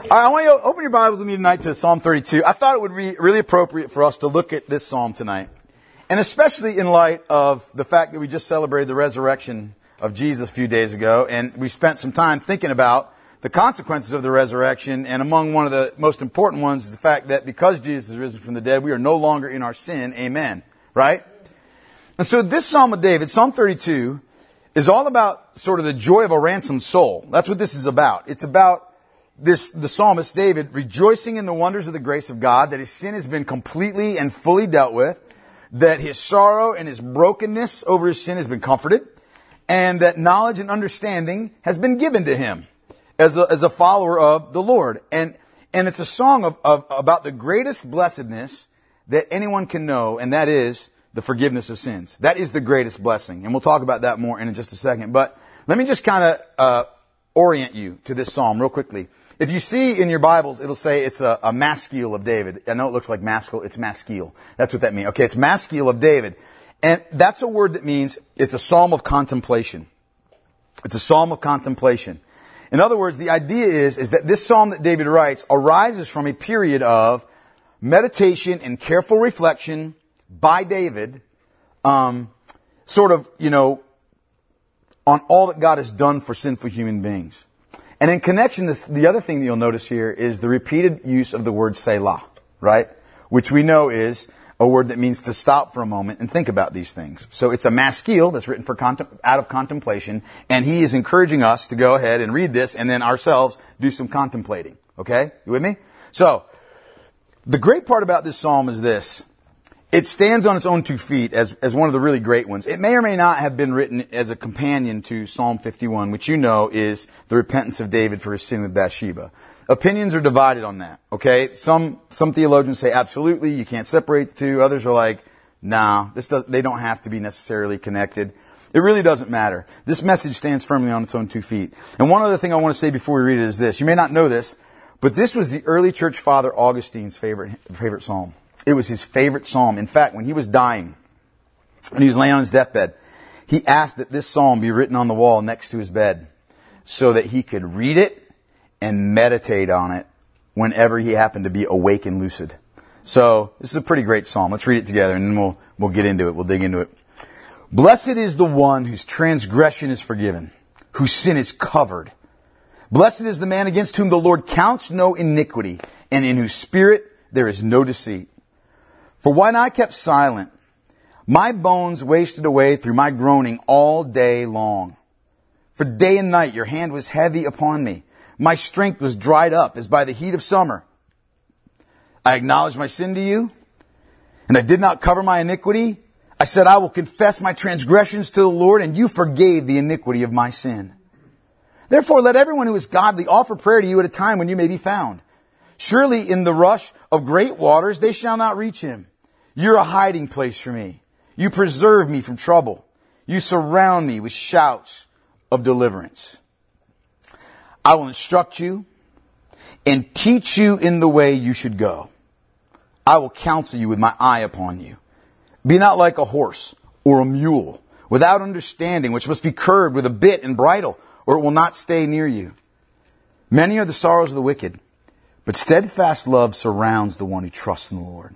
I want you to open your Bibles with me tonight to Psalm 32. I thought it would be really appropriate for us to look at this psalm tonight. And especially in light of the fact that we just celebrated the resurrection of Jesus a few days ago. And we spent some time thinking about the consequences of the resurrection. And among one of the most important ones is the fact that because Jesus is risen from the dead, we are no longer in our sin. Amen. Right? And so this Psalm of David, Psalm 32, is all about sort of the joy of a ransomed soul. That's what this is about. It's about the psalmist David rejoicing in the wonders of the grace of God, that his sin has been completely and fully dealt with, that his sorrow and his brokenness over his sin has been comforted, and that knowledge and understanding has been given to him as a follower of the Lord. And it's a song about the greatest blessedness that anyone can know, and that is the forgiveness of sins. That is the greatest blessing. And we'll talk about that more in just a second. But let me just kind of orient you to this psalm real quickly. If you see in your Bibles, it'll say it's a maskil of David. I know it looks like maskil. It's maskil. That's what that means. Okay, it's maskil of David. And that's a word that means it's a psalm of contemplation. It's a psalm of contemplation. In other words, the idea is that this psalm that David writes arises from a period of meditation and careful reflection by David, sort of, on all that God has done for sinful human beings. And in connection, the other thing that you'll notice here is the repeated use of the word Selah, right? Which we know is a word that means to stop for a moment and think about these things. So it's a maskil that's written out of contemplation, and he is encouraging us to go ahead and read this and then ourselves do some contemplating. Okay? You with me? So, the great part about this psalm is this. It stands on its own 2 feet as one of the really great ones. It may or may not have been written as a companion to Psalm 51, which you know is the repentance of David for his sin with Bathsheba. Opinions are divided on that, okay? Some theologians say absolutely, you can't separate the two. Others are like, nah, they don't have to be necessarily connected. It really doesn't matter. This message stands firmly on its own 2 feet. And one other thing I want to say before we read it is this. You may not know this, but this was the early church father Augustine's favorite psalm. It was his favorite psalm. In fact, when he was dying, when he was laying on his deathbed, he asked that this psalm be written on the wall next to his bed so that he could read it and meditate on it whenever he happened to be awake and lucid. So this is a pretty great psalm. Let's read it together and then we'll get into it. We'll dig into it. Blessed is the one whose transgression is forgiven, whose sin is covered. Blessed is the man against whom the Lord counts no iniquity, and in whose spirit there is no deceit. For when I kept silent, my bones wasted away through my groaning all day long. For day and night your hand was heavy upon me. My strength was dried up as by the heat of summer. I acknowledged my sin to you, and I did not cover my iniquity. I said, I will confess my transgressions to the Lord, and you forgave the iniquity of my sin. Therefore, let everyone who is godly offer prayer to you at a time when you may be found. Surely in the rush of great waters they shall not reach him. You're a hiding place for me. You preserve me from trouble. You surround me with shouts of deliverance. I will instruct you and teach you in the way you should go. I will counsel you with my eye upon you. Be not like a horse or a mule without understanding, which must be curbed with a bit and bridle, or it will not stay near you. Many are the sorrows of the wicked, but steadfast love surrounds the one who trusts in the Lord.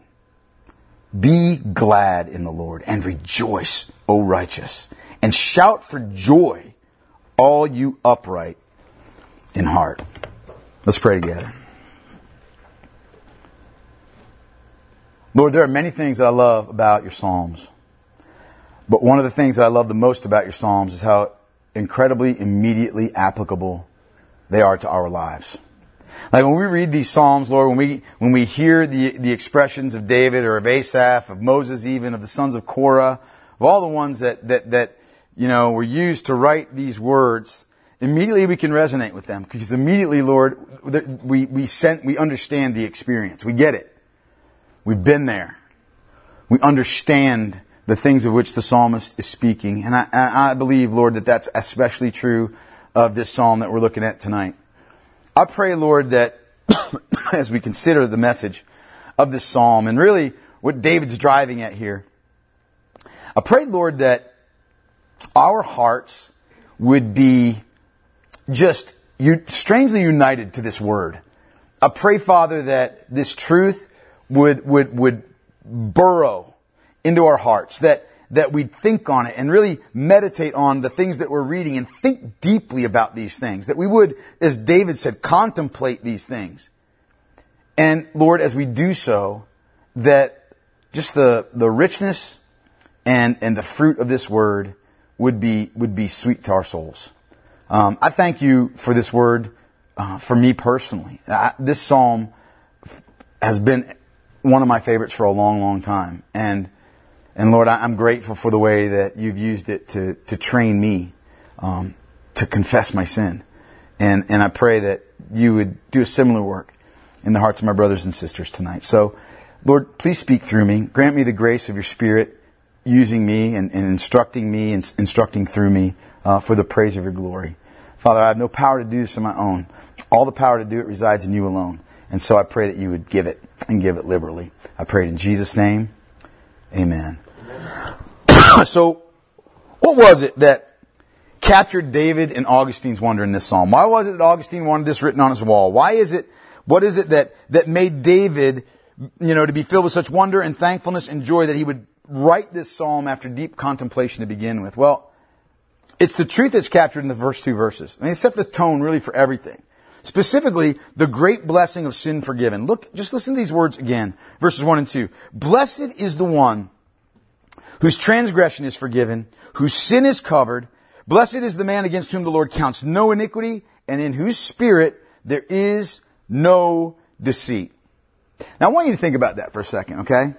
Be glad in the Lord and rejoice, O righteous, and shout for joy, all you upright in heart. Let's pray together. Lord, there are many things that I love about your Psalms. But one of the things that I love the most about your Psalms is how incredibly, immediately applicable they are to our lives. Like when we read these Psalms, Lord, when we hear the expressions of David or of Asaph, of Moses even, of the sons of Korah, of all the ones that were used to write these words, immediately we can resonate with them. Because immediately, Lord, we understand the experience. We get it. We've been there. We understand the things of which the psalmist is speaking. And I believe, Lord, that that's especially true of this psalm that we're looking at tonight. I pray, Lord, that as we consider the message of this psalm and really what David's driving at here, I pray, Lord, that our hearts would be just strangely united to this word. I pray, Father, that this truth would burrow into our hearts, that we'd think on it and really meditate on the things that we're reading and think deeply about these things, that we would, as David said, contemplate these things. And Lord, as we do so, that just the richness and the fruit of this word would be sweet to our souls. I thank you for this word, for me personally. This psalm has been one of my favorites for a long, long time. And Lord, I'm grateful for the way that you've used it to train me, to confess my sin. And I pray that you would do a similar work in the hearts of my brothers and sisters tonight. So, Lord, please speak through me. Grant me the grace of your Spirit using me and instructing me and instructing through me for the praise of your glory. Father, I have no power to do this on my own. All the power to do it resides in you alone. And so I pray that you would give it and give it liberally. I pray it in Jesus' name. Amen. So, what was it that captured David and Augustine's wonder in this psalm? Why was it that Augustine wanted this written on his wall? What is it that made David, to be filled with such wonder and thankfulness and joy that he would write this psalm after deep contemplation to begin with? Well, it's the truth that's captured in the first two verses. And they set the tone really for everything. Specifically, the great blessing of sin forgiven. Just listen to these words again. Verses 1 and 2. Blessed is the one whose transgression is forgiven, whose sin is covered. Blessed is the man against whom the Lord counts no iniquity, and in whose spirit there is no deceit. Now I want you to think about that for a second, okay?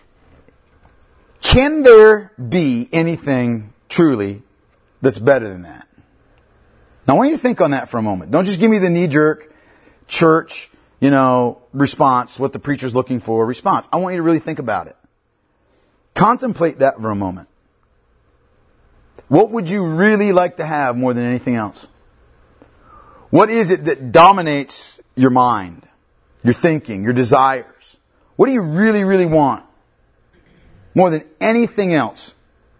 Can there be anything truly that's better than that? Now I want you to think on that for a moment. Don't just give me the knee-jerk church, response, what the preacher's looking for response. I want you to really think about it. Contemplate that for a moment. What would you really like to have more than anything else? What is it that dominates your mind, your thinking, your desires? What do you really, really want more than anything else?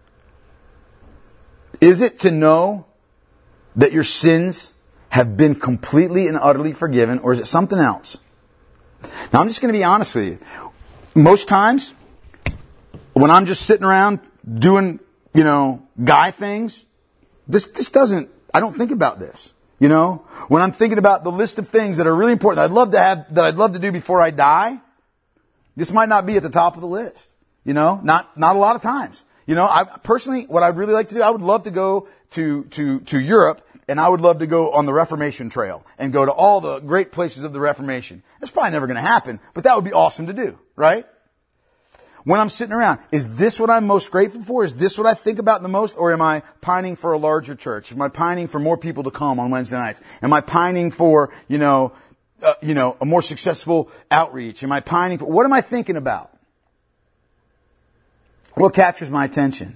Is it to know that your sins have been completely and utterly forgiven, or is it something else? Now, I'm just going to be honest with you. Most times, when I'm just sitting around doing, guy things, this doesn't, I don't think about this. When I'm thinking about the list of things that are really important that I'd love to do before I die, this might not be at the top of the list. Not a lot of times. I personally, what I'd really like to do, I would love to go to Europe, and I would love to go on the Reformation Trail and go to all the great places of the Reformation. That's probably never going to happen, but that would be awesome to do, right? When I'm sitting around, is this what I'm most grateful for? Is this what I think about the most? Or am I pining for a larger church? Am I pining for more people to come on Wednesday nights? Am I pining for, a more successful outreach? Am I pining for, what am I thinking about? What captures my attention?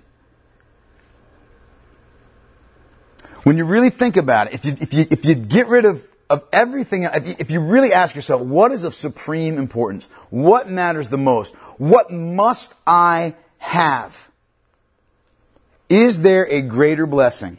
When you really think about it, if you get rid of everything, if you really ask yourself, what is of supreme importance? What matters the most? What must I have? Is there a greater blessing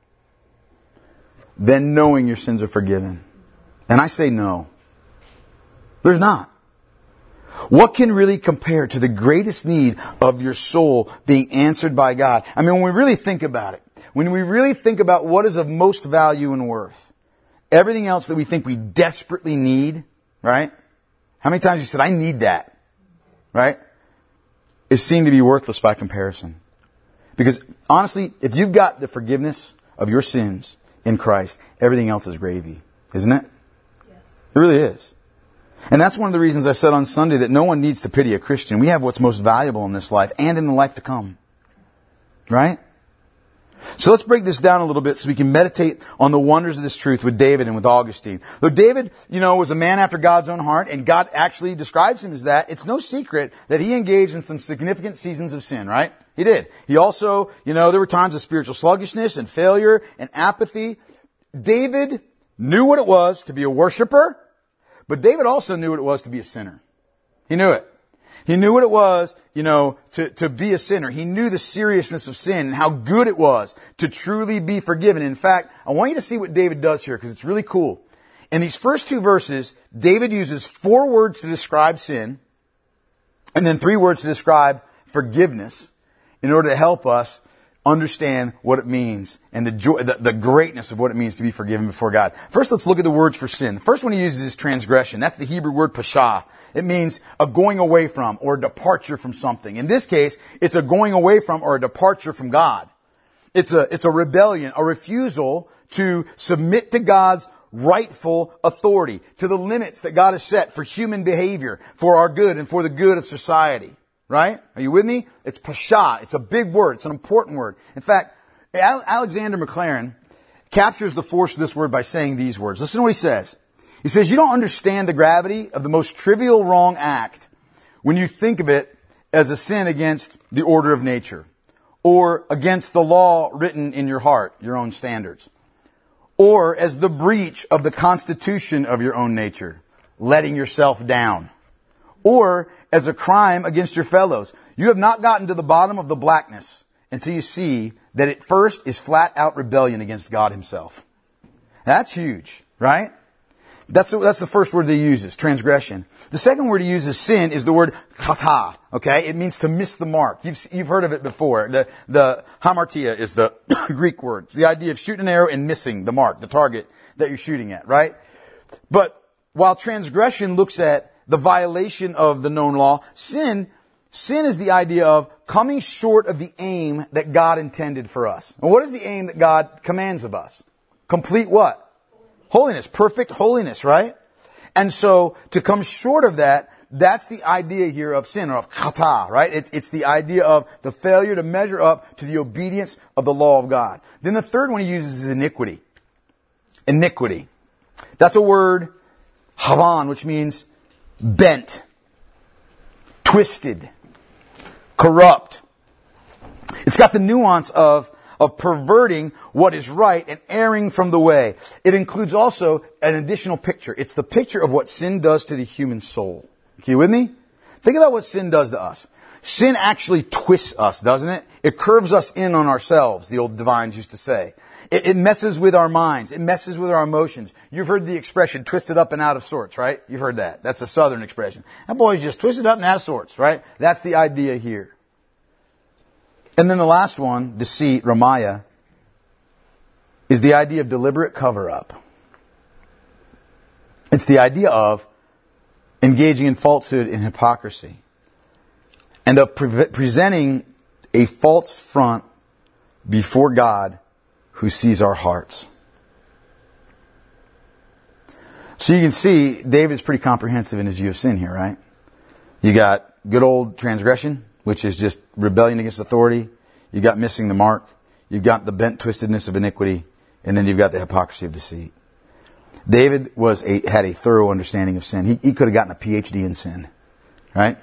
than knowing your sins are forgiven? And I say no. There's not. What can really compare to the greatest need of your soul being answered by God? I mean, when we really think about it, when we really think about what is of most value and worth, everything else that we think we desperately need, right? How many times you said, I need that, right? Is seen to be worthless by comparison. Because honestly, if you've got the forgiveness of your sins in Christ, everything else is gravy, isn't it? Yes. It really is. And that's one of the reasons I said on Sunday that no one needs to pity a Christian. We have what's most valuable in this life and in the life to come. Right? So let's break this down a little bit so we can meditate on the wonders of this truth with David and with Augustine. Though David, was a man after God's own heart, and God actually describes him as that, it's no secret that he engaged in some significant seasons of sin, right? He did. He also, there were times of spiritual sluggishness and failure and apathy. David knew what it was to be a worshiper, but David also knew what it was to be a sinner. He knew it. He knew what it was, to be a sinner. He knew the seriousness of sin and how good it was to truly be forgiven. In fact, I want you to see what David does here because it's really cool. In these first two verses, David uses 4 words to describe sin, and then 3 words to describe forgiveness in order to help us understand what it means and the joy, the greatness of what it means to be forgiven before God. First, let's look at the words for sin. The first one he uses is transgression. That's the Hebrew word pashah. It means a going away from or a departure from something. In this case, it's a going away from or a departure from God. It's a rebellion, a refusal to submit to God's rightful authority, to the limits that God has set for human behavior, for our good and for the good of society. Right? Are you with me? It's pashah. It's a big word. It's an important word. In fact, Alexander McLaren captures the force of this word by saying these words. Listen to what he says. He says, you don't understand the gravity of the most trivial wrong act when you think of it as a sin against the order of nature or against the law written in your heart, your own standards, or as the breach of the constitution of your own nature, letting yourself down, or as a crime against your fellows. You have not gotten to the bottom of the blackness until you see that it first is flat out rebellion against God himself. That's huge, right? That's the first word that he uses, transgression. The second word he uses, sin, is the word kata, okay? It means to miss the mark. You've heard of it before. The hamartia is the Greek word. It's the idea of shooting an arrow and missing the mark, the target that you're shooting at, right? But while transgression looks at the violation of the known law, sin is the idea of coming short of the aim that God intended for us. And what is the aim that God commands of us? Complete what? Holiness. Perfect holiness, right? And so, to come short of that, that's the idea here of sin, or of kata, right? It's the idea of the failure to measure up to the obedience of the law of God. Then the third one he uses is iniquity. Iniquity. That's a word, havan, which means bent, twisted, corrupt. It's got the nuance of perverting what is right and erring from the way. It includes also an additional picture. It's the picture of what sin does to the human soul. Are you with me? Think about what sin does to us. Sin actually twists us, doesn't it? It curves us in on ourselves, the old divines used to say. It messes with our minds. It messes with our emotions. You've heard the expression, twisted up and out of sorts, right? You've heard that. That's a southern expression. That boy's just twisted up and out of sorts, right? That's the idea here. And then the last one, deceit, ramaya, is the idea of deliberate cover-up. It's the idea of engaging in falsehood and hypocrisy, and of presenting a false front before God who sees our hearts. So you can see David's pretty comprehensive in his view of sin here, right? You got good old transgression, which is just rebellion against authority. You got missing the mark. You've got the bent twistedness of iniquity. And then you've got the hypocrisy of deceit. David had a thorough understanding of sin. He could have gotten a PhD in sin, right?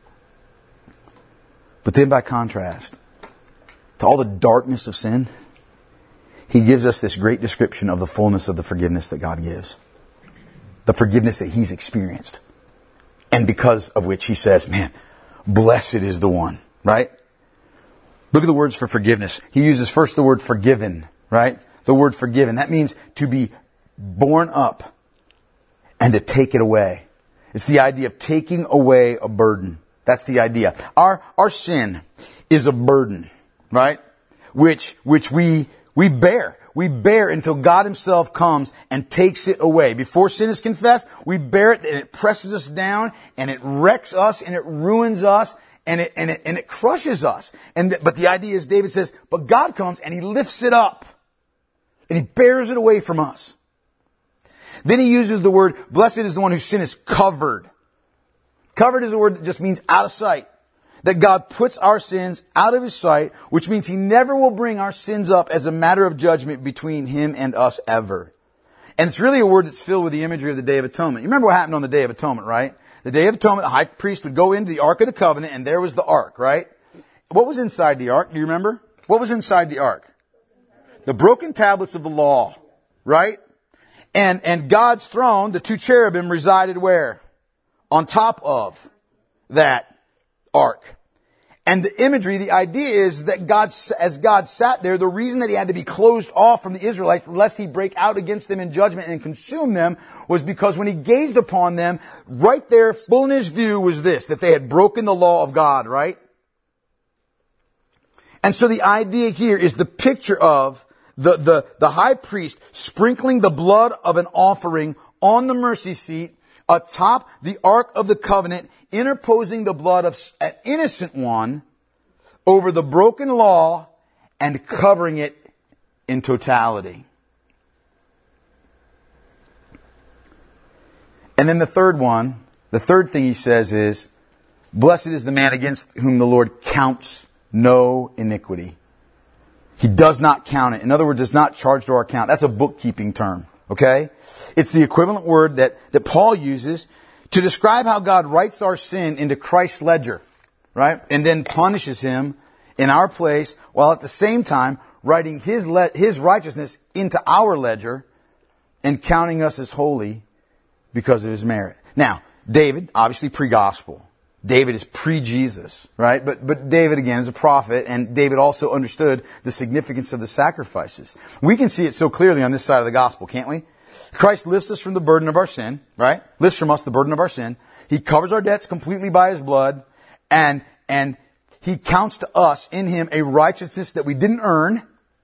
But then by contrast, to all the darkness of sin, he gives us this great description of the fullness of the forgiveness that God gives. The forgiveness that he's experienced. And because of which he says, man, blessed is the one, right? Look at the words for forgiveness. He uses first the word forgiven, right? The word forgiven. That means to be borne up and to take it away. It's the idea of taking away a burden. That's the idea. Our sin is a burden, right? Which we bear. We bear until God himself comes and takes it away. Before sin is confessed, we bear it and it presses us down and it wrecks us and it ruins us and it crushes us. But the idea is, David says, but God comes and he lifts it up and he bears it away from us. Then he uses the word, blessed is the one whose sin is covered. Covered is a word that just means out of sight. That God puts our sins out of his sight, which means he never will bring our sins up as a matter of judgment between him and us ever. And it's really a word that's filled with the imagery of the Day of Atonement. You remember what happened on the Day of Atonement, right? The Day of Atonement, the high priest would go into the Ark of the Covenant, and there was the Ark, right? What was inside the Ark? Do you remember? What was inside the Ark? The broken tablets of the law, right? And God's throne, the two cherubim, resided where? On top of that Ark. And the imagery, the idea is that as God sat there, the reason that he had to be closed off from the Israelites, lest he break out against them in judgment and consume them, was because when he gazed upon them, right there, full in his view was this, that they had broken the law of God, right? And so the idea here is the picture of the high priest sprinkling the blood of an offering on the mercy seat atop the Ark of the Covenant, interposing the blood of an innocent one over the broken law and covering it in totality. And then the third thing he says is, blessed is the man against whom the Lord counts no iniquity. He does not count it. In other words, does not charge to our account. That's a bookkeeping term. Okay? It's the equivalent word that Paul uses to describe how God writes our sin into Christ's ledger, right? And then punishes him in our place, while at the same time writing his righteousness into our ledger and counting us as holy because of his merit. Now, David, obviously pre-gospel. David is pre-Jesus, right? But David, again, is a prophet, and David also understood the significance of the sacrifices. We can see it so clearly on this side of the gospel, can't we? Christ lifts us from the burden of our sin, right? Lifts from us the burden of our sin. He covers our debts completely by his blood, and he counts to us in him a righteousness that we didn't earn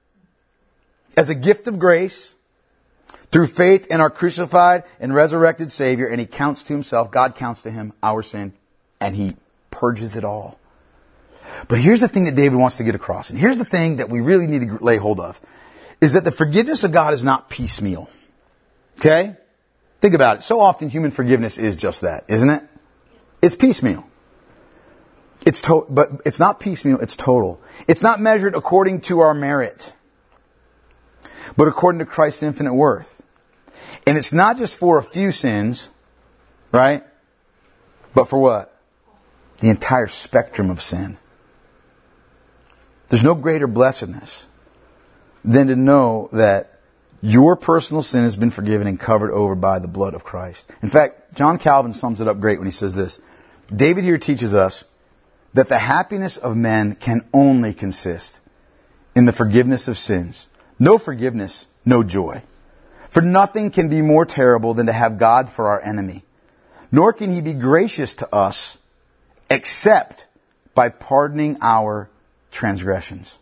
as a gift of grace through faith in our crucified and resurrected Savior, and he counts to himself, God counts to him our sin, and he purges it all. But here's the thing that David wants to get across, and here's the thing that we really need to lay hold of, is that the forgiveness of God is not piecemeal. Okay? Think about it. So often human forgiveness is just that, isn't it? It's piecemeal. But it's not piecemeal, it's total. It's not measured according to our merit, but according to Christ's infinite worth. And it's not just for a few sins, right? But for what? The entire spectrum of sin. There's no greater blessedness than to know that your personal sin has been forgiven and covered over by the blood of Christ. In fact, John Calvin sums it up great when he says this. David here teaches us that the happiness of men can only consist in the forgiveness of sins. No forgiveness, no joy. For nothing can be more terrible than to have God for our enemy. Nor can he be gracious to us except by pardoning our transgressions.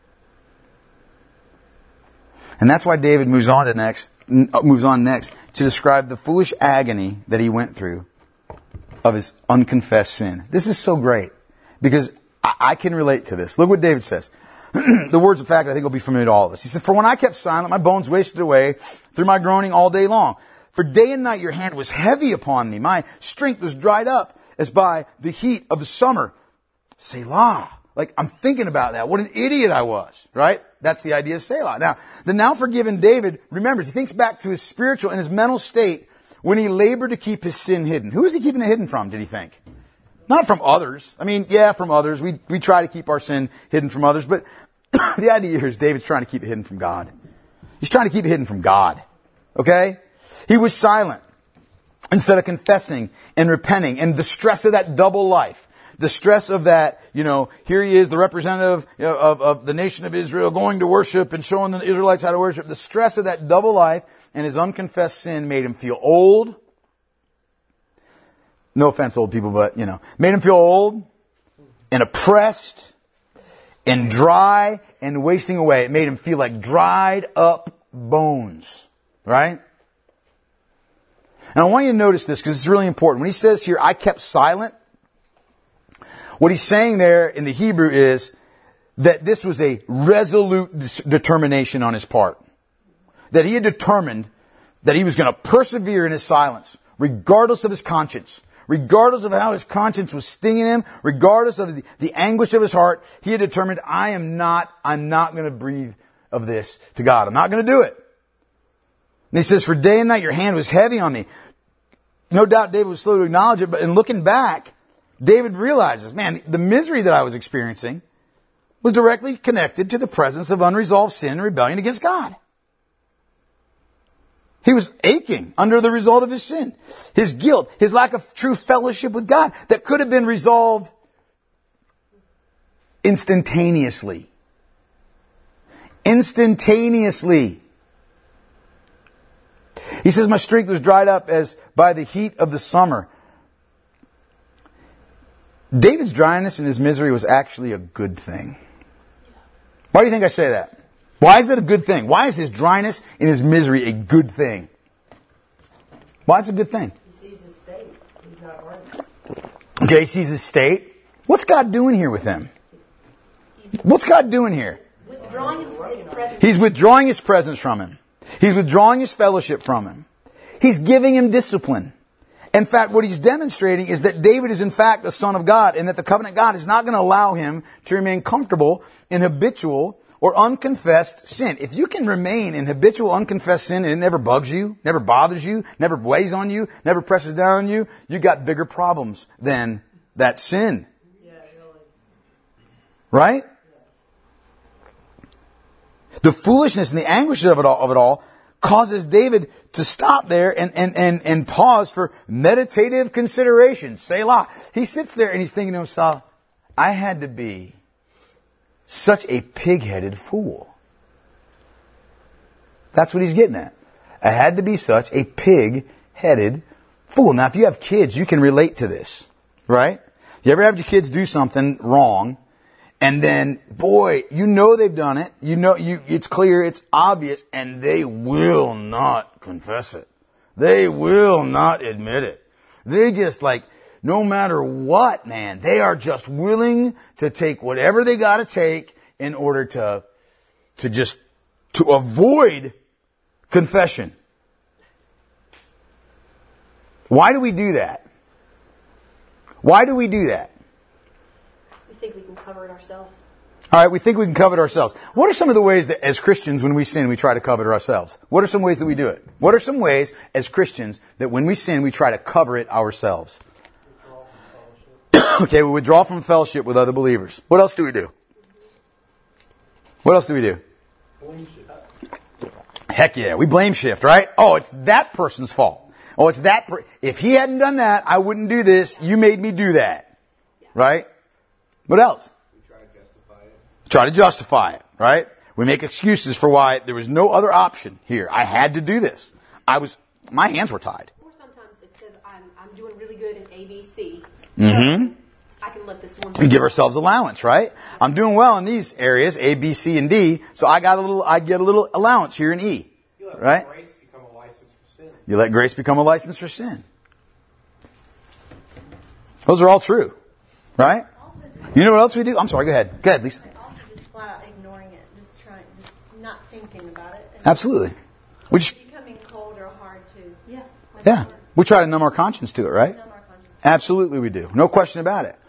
And that's why David moves on next to describe the foolish agony that he went through of his unconfessed sin. This is so great because I can relate to this. Look what David says. The words of fact I think will be familiar to all of us. He said, for when I kept silent, my bones wasted away through my groaning all day long. For day and night your hand was heavy upon me. My strength was dried up as by the heat of the summer. Selah. Like, I'm thinking about that. What an idiot I was, right? That's the idea of Selah. Now, the now forgiven David remembers, he thinks back to his spiritual and his mental state when he labored to keep his sin hidden. Who is he keeping it hidden from, did he think? Not from others. I mean, yeah, from others. We try to keep our sin hidden from others, but the idea here is David's trying to keep it hidden from God. He's trying to keep it hidden from God. Okay? He was silent instead of confessing and repenting, and the stress of that double life. The stress of that, here he is, the representative of the nation of Israel, going to worship and showing the Israelites how to worship. The stress of that double life and his unconfessed sin made him feel old. No offense, old people, but, made him feel old and oppressed and dry and wasting away. It made him feel like dried up bones. Right? And I want you to notice this because it's really important. When he says here, I kept silent, what he's saying there in the Hebrew is that this was a resolute determination on his part. That he had determined that he was going to persevere in his silence, regardless of his conscience. Regardless of how his conscience was stinging him, regardless of the anguish of his heart, he had determined, I'm not going to breathe of this to God. I'm not going to do it. And he says, for day and night your hand was heavy on me. No doubt David was slow to acknowledge it, but in looking back, David realizes, man, the misery that I was experiencing was directly connected to the presence of unresolved sin and rebellion against God. He was aching under the result of his sin. His guilt, his lack of true fellowship with God that could have been resolved instantaneously. Instantaneously. He says, my strength was dried up as by the heat of the summer. David's dryness and his misery was actually a good thing. Why do you think I say that? Why is it a good thing? Why is his dryness and his misery a good thing? Why is it a good thing? He sees his state. He's not right. Okay, he sees his state. What's God doing here with him? What's God doing here? Withdrawing his presence. He's withdrawing his presence from him. He's withdrawing his fellowship from him. He's giving him discipline. In fact, what he's demonstrating is that David is in fact a son of God, and that the covenant God is not going to allow him to remain comfortable in habitual or unconfessed sin. If you can remain in habitual unconfessed sin and it never bugs you, never bothers you, never weighs on you, never presses down on you, you got bigger problems than that sin. Right? The foolishness and the anguish of it all causes David to stop there and pause for meditative consideration. Selah. He sits there and he's thinking to himself, I had to be such a pig-headed fool. That's what he's getting at. I had to be such a pig-headed fool. Now, if you have kids, you can relate to this, right? You ever have your kids do something wrong, and then, boy, you know they've done it. You know, it's clear, it's obvious, and they will not confess it. They will not admit it. They just no matter what, man, they are just willing to take whatever they got to take in order to avoid confession. Why do we do that? Why do we do that? We think we can cover it ourselves. All right, we think we can cover it ourselves. What are some of the ways that as Christians, when we sin, we try to cover it ourselves? What are some ways that we do it? What are some ways as Christians that when we sin, we try to cover it ourselves? Okay, we withdraw from fellowship with other believers. What else do we do? What else do we do? Blame shift. Heck yeah, we blame shift, right? Oh, it's that person's fault. Oh, it's that if he hadn't done that, I wouldn't do this. You made me do that. Right? What else? We try to justify it. Try to justify it, right? We make excuses for why there was no other option here. I had to do this. My hands were tied. Or sometimes it's because I'm doing really good in ABC. Mm-hmm. I can let this one. We give ourselves allowance, right? I'm doing well in these areas, A, B, C, and D, so I get a little allowance here in E. You let right? grace become a license for sin. You let grace become a license for sin. Those are all true, right? You know what else we do? I'm sorry, go ahead. Go ahead, Lisa. Also just flat out ignoring it, just not thinking about it. And Absolutely. We just, becoming cold or hard to, yeah. We try to numb our conscience to it, right? numb our conscience. Absolutely we do. No question about it.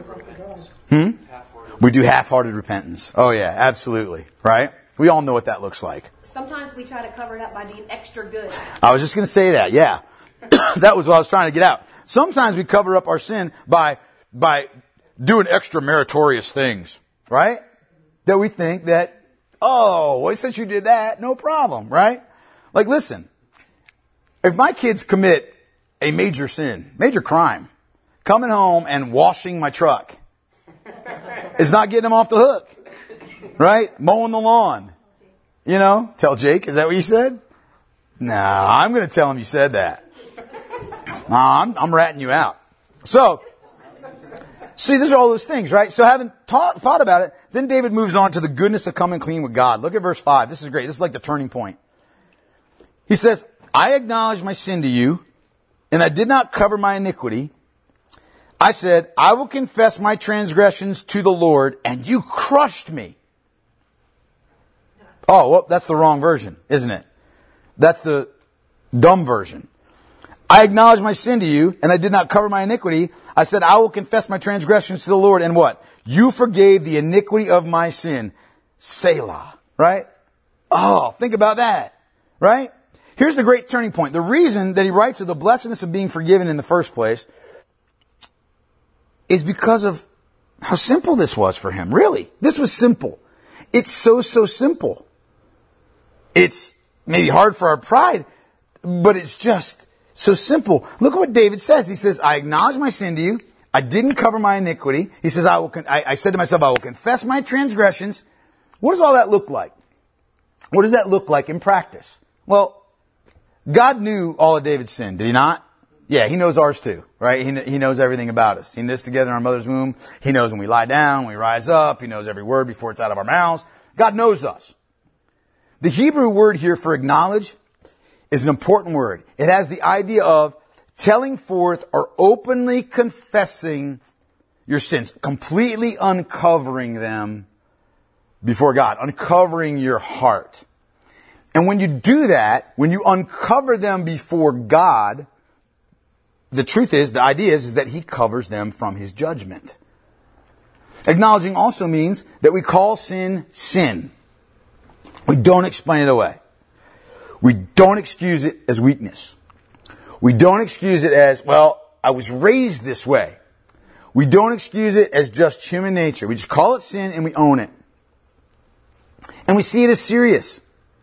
We do half-hearted repentance. Oh yeah, absolutely. Right? We all know what that looks like. Sometimes we try to cover it up by being extra good. I was just going to say that, yeah. That was what I was trying to get out. Sometimes we cover up our sin by doing extra meritorious things, right? That we think that, oh, well, since you did that, no problem, right? Like, listen, if my kids commit a major sin, major crime, coming home and washing my truck is not getting them off the hook, right? Mowing the lawn, tell Jake, is that what you said? No, I'm going to tell him you said that. I'm ratting you out. So, see, these are all those things, right? So having thought about it, then David moves on to the goodness of coming clean with God. Look at verse 5. This is great. This is like the turning point. He says, I acknowledge my sin to you, and I did not cover my iniquity. I said, I will confess my transgressions to the Lord, and you crushed me. Oh, well, that's the wrong version, isn't it? That's the dumb version. I acknowledge my sin to you, and I did not cover my iniquity. I said, I will confess my transgressions to the Lord, and what? You forgave the iniquity of my sin. Selah. Right? Oh, think about that. Right? Here's the great turning point. The reason that he writes of the blessedness of being forgiven in the first place is because of how simple this was for him. Really. This was simple. It's so simple. It's maybe hard for our pride, but it's just so simple. Look at what David says. He says, I acknowledge my sin to you. I didn't cover my iniquity. He says, I said to myself, I will confess my transgressions. What does all that look like? What does that look like in practice? Well, God knew all of David's sin, did he not? Yeah, he knows ours too, right? He knows everything about us. He knit us together in our mother's womb. He knows when we lie down, when we rise up. He knows every word before it's out of our mouths. God knows us. The Hebrew word here for acknowledge is an important word. It has the idea of telling forth or openly confessing your sins, completely uncovering them before God, uncovering your heart. And when you do that, when you uncover them before God, the truth is, the idea is that He covers them from His judgment. Acknowledging also means that we call sin, sin. We don't explain it away. We don't excuse it as weakness. We don't excuse it as, well, I was raised this way. We don't excuse it as just human nature. We just call it sin and we own it. And we see it as serious.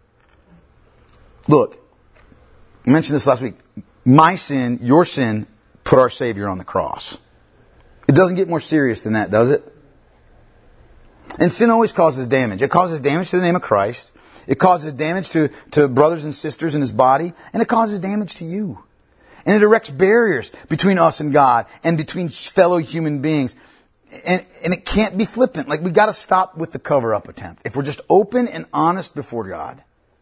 Look, I mentioned this last week. My sin, your sin, put our Savior on the cross. It doesn't get more serious than that, does it? And sin always causes damage. It causes damage to the name of Christ. It causes damage to brothers and sisters in His body. And it causes damage to you. And it erects barriers between us and God and between fellow human beings. And it can't be flippant. Like, we got to stop with the cover-up attempt. If we're just open and honest before God.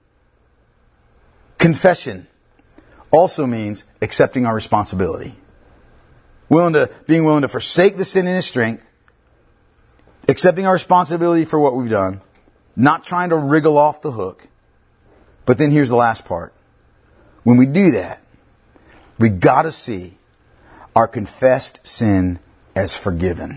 Confession also means accepting our responsibility. Being willing to forsake the sin in His strength. Accepting our responsibility for what we've done. Not trying to wriggle off the hook. But then here's the last part. When we do that, we got to see our confessed sin as forgiven.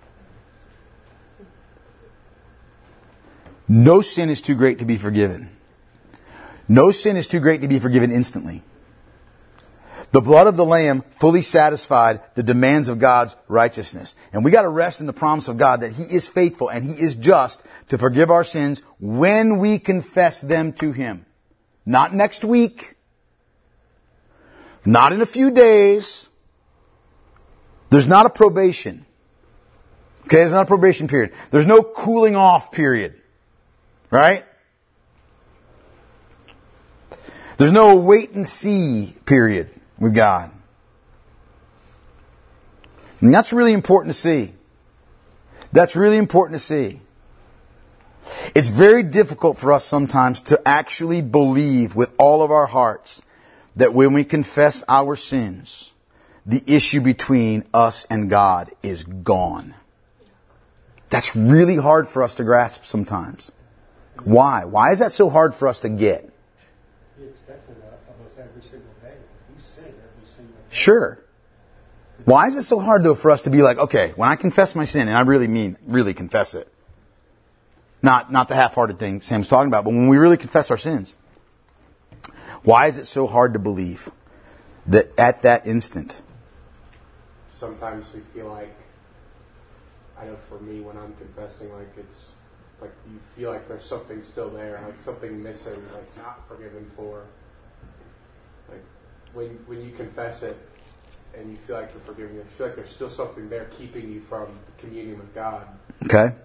No sin is too great to be forgiven. No sin is too great to be forgiven instantly. The blood of the Lamb fully satisfied the demands of God's righteousness. And we got to rest in the promise of God that He is faithful and He is just to forgive our sins when we confess them to Him. Not next week. Not in a few days. There's not a probation. Okay, there's not a probation period. There's no cooling off period. Right? There's no wait and see period with God. And that's really important to see. That's really important to see. It's very difficult for us sometimes to actually believe with all of our hearts that when we confess our sins, the issue between us and God is gone. That's really hard for us to grasp sometimes. Why? Why is that so hard for us to get? He expects it of us every single day. We sin every single day. Sure. Why is it so hard though for us to be like, okay, when I confess my sin, and I really mean really confess it. Not the half-hearted thing Sam's talking about, but when we really confess our sins. Why is it so hard to believe that at that instant? Sometimes we feel like, I know for me when I'm confessing, like it's like you feel like there's something still there, like something missing, like not forgiven for. Like when you confess it and you feel like you're forgiven, you feel like there's still something there keeping you from communion with God. Okay.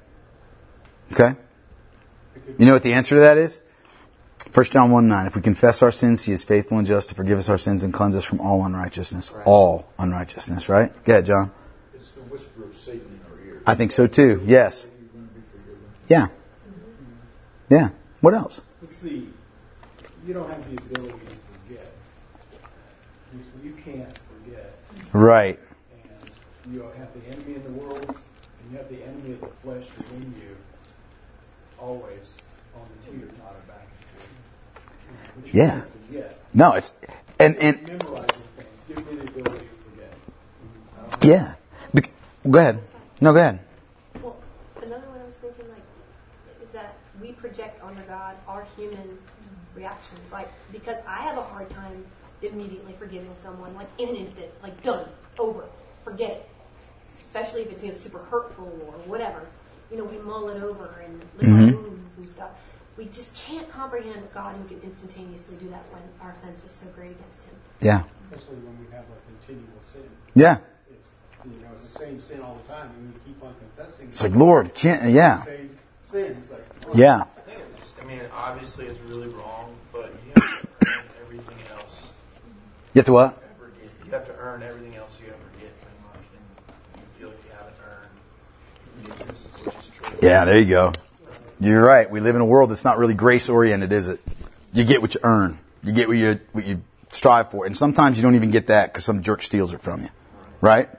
You know what the answer to that is? 1 John 1:9. If we confess our sins, He is faithful and just to forgive us our sins and cleanse us from all unrighteousness. Right. All unrighteousness, right? Go ahead, John. It's the whisper of Satan in our ear. I think so too. Yes. Yeah. Yeah. What else? You don't have the ability to forget. You can't forget. Right. And you have the enemy in the world, and you have the enemy of the flesh within you, always on the teeter-totter back and forth. But you can't forget. No, it's and memorizing things. Give me the ability to forget. Yeah. Go ahead. No, go ahead. Well, another one I was thinking, like, is that we project onto God our human reactions. Like, because I have a hard time immediately forgiving someone, like, in an instant. Like, done. Over. Forget it. Especially if it's, super hurtful or whatever. We mull it over and lick our wounds and stuff. We just can't comprehend God who can instantaneously do that when our offense was so great against Him. Yeah. Especially when we have a continual sin. Yeah. it's the same sin all the time. You keep on confessing. It's like, Lord, can't, yeah. Same sin. It's like, Yeah. I mean, obviously it's really wrong, but you have to earn everything else. You have to what? Ever get. You have to earn everything else you ever get, pretty much, and you feel like you haven't earned forgiveness, which is true. Yeah, there you go. You're right. We live in a world that's not really grace-oriented, is it? You get what you earn. You get what you strive for. And sometimes you don't even get that because some jerk steals it from you. Right?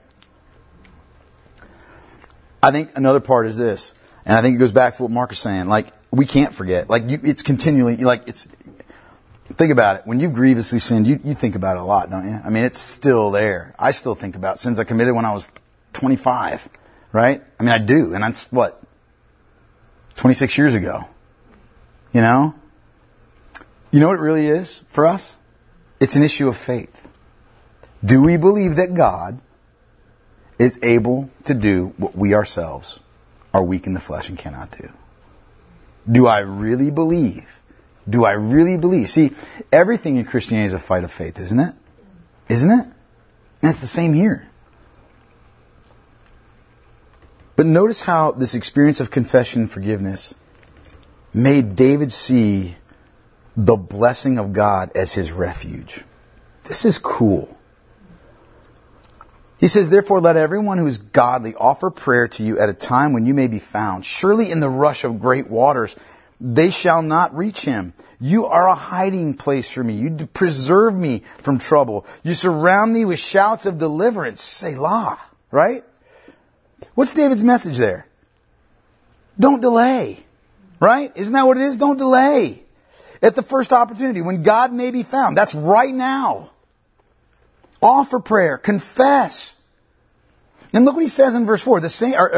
I think another part is this. And I think it goes back to what Mark is saying. Like, we can't forget. Like, it's continually, like, it's, think about it. When you've grievously sinned, you think about it a lot, don't you? I mean, it's still there. I still think about sins I committed when I was 25. Right? I mean, I do. And that's, 26 years ago. You know? You know what it really is for us? It's an issue of faith. Do we believe that God is able to do what we ourselves are weak in the flesh and cannot do? Do I really believe? Do I really believe? See, everything in Christianity is a fight of faith, isn't it? Isn't it? And it's the same here. But notice how this experience of confession and forgiveness made David see the blessing of God as his refuge. This is cool. He says, therefore, let everyone who is godly offer prayer to you at a time when you may be found. Surely in the rush of great waters, they shall not reach him. You are a hiding place for me. You preserve me from trouble. You surround me with shouts of deliverance. Selah. Right? What's David's message there? Don't delay. Right? Isn't that what it is? Don't delay. At the first opportunity, when God may be found, that's right now. Offer prayer. Confess. And look what he says in verse 4. The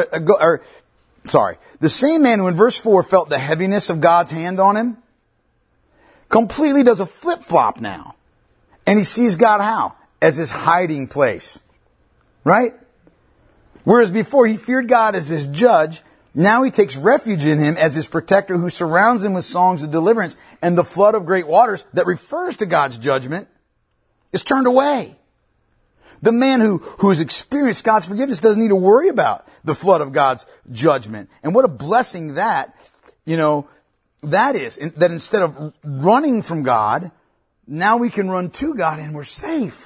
same man who in verse 4 felt the heaviness of God's hand on him completely does a flip-flop now. And he sees God how? As his hiding place. Right? Whereas before he feared God as his judge, now he takes refuge in him as his protector who surrounds him with songs of deliverance, and the flood of great waters that refers to God's judgment is turned away. The man who has experienced God's forgiveness doesn't need to worry about the flood of God's judgment. And what a blessing that is. That instead of running from God, now we can run to God and we're safe.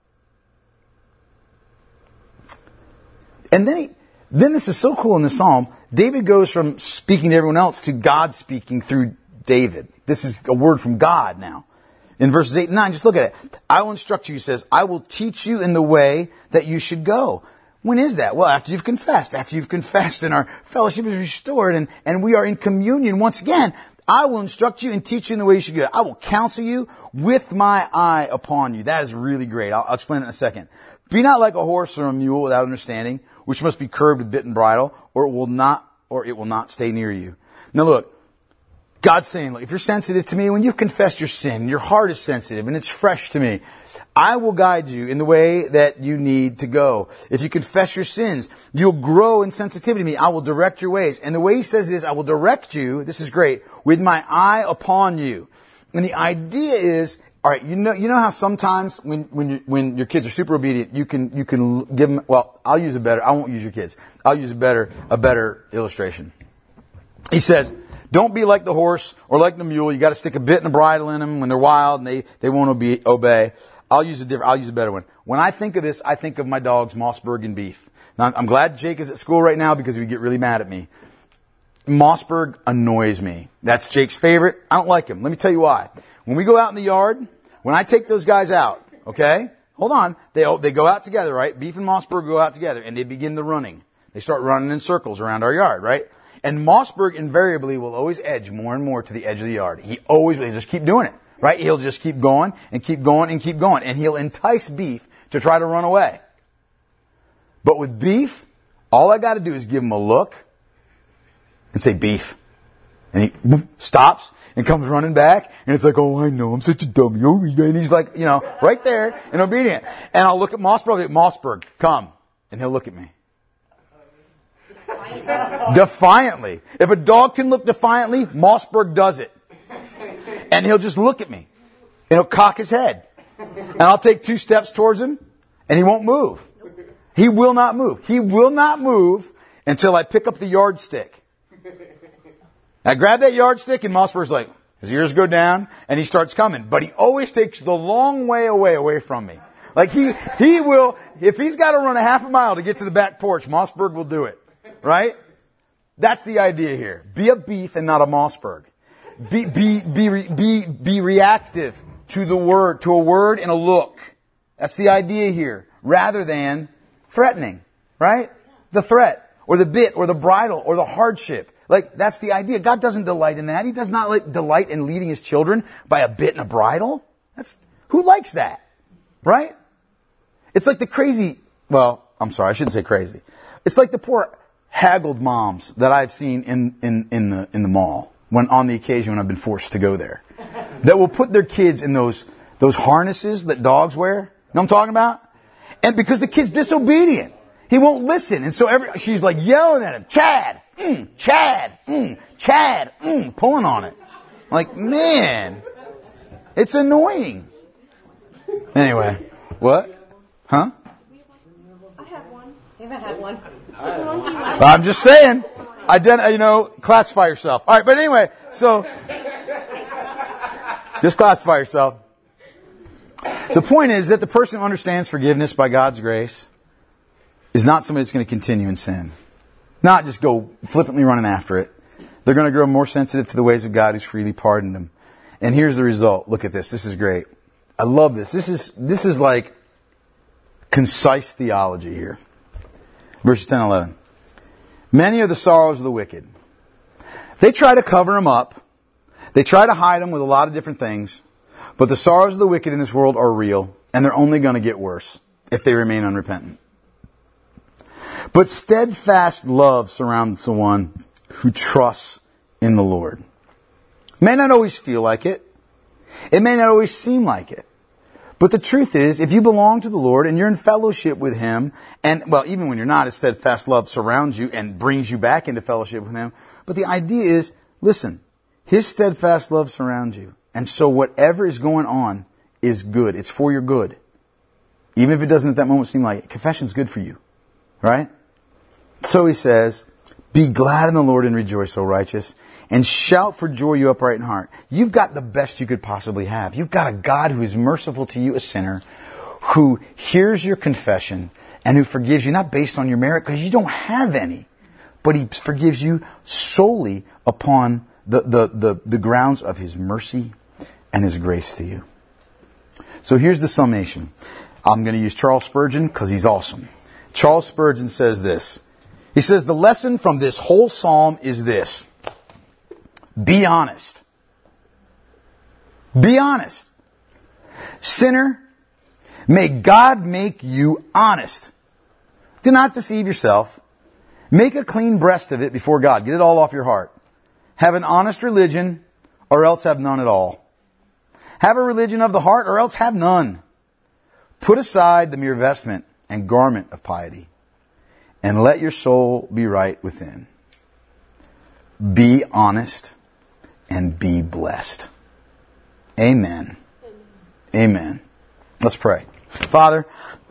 And then this is so cool in the Psalm. David goes from speaking to everyone else to God speaking through David. This is a word from God now. In verses 8 and 9, just look at it. I will instruct you, he says, I will teach you in the way that you should go. When is that? Well, after you've confessed. After you've confessed and our fellowship is restored and we are in communion once again, I will instruct you and teach you in the way you should go. I will counsel you with my eye upon you. That is really great. I'll explain it in a second. Be not like a horse or a mule without understanding, which must be curbed with bit and bridle, or it will not stay near you. Now look, God's saying, look, if you're sensitive to me, when you've confessed your sin, your heart is sensitive and it's fresh to me, I will guide you in the way that you need to go. If you confess your sins, you'll grow in sensitivity to me. I will direct your ways. And the way he says it is, I will direct you, this is great, with my eye upon you. And the idea is, all right, you know how sometimes when your kids are super obedient, you can give them, well, I won't use your kids. I'll use a better illustration. He says, don't be like the horse or like the mule. You got to stick a bit and a bridle in them when they're wild and they won't obey. I'll use a better one. When I think of this, I think of my dogs, Mossberg and Beef. Now, I'm glad Jake is at school right now because he would get really mad at me. Mossberg annoys me. That's Jake's favorite. I don't like him. Let me tell you why. When we go out in the yard, when I take those guys out, okay? Hold on. They go out together, right? Beef and Mossberg go out together and they begin the running. They start running in circles around our yard, right? And Mossberg invariably will always edge more and more to the edge of the yard. He'll just keep doing it, right? He'll just keep going and keep going and keep going. And he'll entice Beef to try to run away. But with Beef, all I got to do is give him a look and say, Beef. And he stops and comes running back. And it's like, oh, I know, I'm such a dummy. And he's like, right there and obedient. And I'll look at Mossberg, Mossberg, come. And he'll look at me. Defiantly. If a dog can look defiantly, Mossberg does it. And he'll just look at me. And he'll cock his head. And I'll take 2 steps towards him, and he won't move. He will not move. He will not move until I pick up the yardstick. I grab that yardstick and Mossberg's like, his ears go down and he starts coming. But he always takes the long way away from me. Like he will, if he's got to run a half a mile to get to the back porch, Mossberg will do it. Right? That's the idea here. Be a Beef and not a Mossberg. Be reactive to the word, to a word and a look. That's the idea here. Rather than threatening. Right? The threat. Or the bit. Or the bridle. Or the hardship. Like, that's the idea. God doesn't delight in that. He does not delight in leading His children by a bit and a bridle. Who likes that? Right? It's like the crazy, well, I'm sorry, I shouldn't say crazy. It's like the poor haggled moms that I've seen in the mall when on the occasion when I've been forced to go there. That will put their kids in those harnesses that dogs wear. You know what I'm talking about? And because the kid's disobedient. He won't listen. And so she's like yelling at him, Chad, Chad, Chad, pulling on it. Like, man, it's annoying. Anyway, what? Huh? I have one. You haven't had one. I'm just saying. Classify yourself. All right, but anyway, so just classify yourself. The point is that the person who understands forgiveness by God's grace is not somebody that's going to continue in sin. Not just go flippantly running after it. They're going to grow more sensitive to the ways of God who's freely pardoned them. And here's the result. Look at this. This is great. I love this. This is like concise theology here. Verses 10 and 11. Many are the sorrows of the wicked. They try to cover them up. They try to hide them with a lot of different things. But the sorrows of the wicked in this world are real. And they're only going to get worse if they remain unrepentant. But steadfast love surrounds the one who trusts in the Lord. It may not always feel like it. It may not always seem like it. But the truth is, if you belong to the Lord and you're in fellowship with Him, and, well, even when you're not, His steadfast love surrounds you and brings you back into fellowship with Him. But the idea is, listen, His steadfast love surrounds you. And so whatever is going on is good. It's for your good. Even if it doesn't at that moment seem like it. Confession's good for you. Right? So he says, be glad in the Lord and rejoice, O righteous, and shout for joy, you upright in heart. You've got the best you could possibly have. You've got a God who is merciful to you, a sinner, who hears your confession and who forgives you, not based on your merit, because you don't have any, but He forgives you solely upon the grounds of His mercy and His grace to you. So here's the summation. I'm going to use Charles Spurgeon because he's awesome. Charles Spurgeon says this. He says, the lesson from this whole psalm is this. Be honest. Be honest. Sinner, may God make you honest. Do not deceive yourself. Make a clean breast of it before God. Get it all off your heart. Have an honest religion, or else have none at all. Have a religion of the heart, or else have none. Put aside the mere vestment and garment of piety, and let your soul be right within. Be honest and be blessed. Amen. Amen. Let's pray. Father,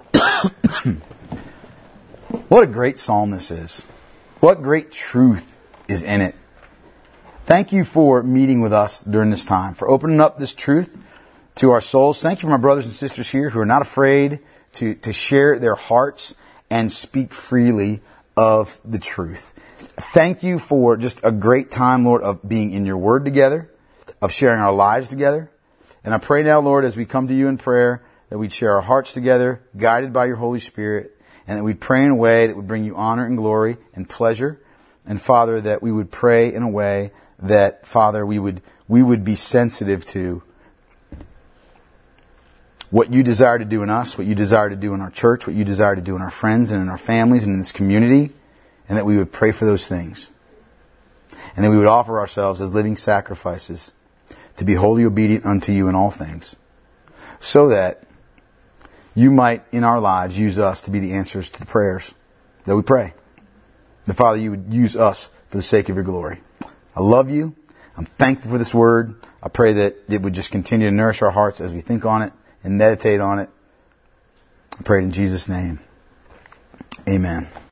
what a great psalm this is. What great truth is in it. Thank you for meeting with us during this time, for opening up this truth to our souls. Thank you for my brothers and sisters here who are not afraid to share their hearts and speak freely of the truth. Thank you for just a great time, Lord, of being in your word together, of sharing our lives together. And I pray now, Lord, as we come to you in prayer, that we'd share our hearts together, guided by your Holy Spirit, and that we'd pray in a way that would bring you honor and glory and pleasure. And Father, that we would pray in a way that, Father, we would be sensitive to what you desire to do in us, what you desire to do in our church, what you desire to do in our friends and in our families and in this community, and that we would pray for those things. And that we would offer ourselves as living sacrifices to be wholly obedient unto you in all things, so that you might, in our lives, use us to be the answers to the prayers that we pray. That, Father, you would use us for the sake of your glory. I love you. I'm thankful for this word. I pray that it would just continue to nourish our hearts as we think on it and meditate on it. I pray it in Jesus' name. Amen.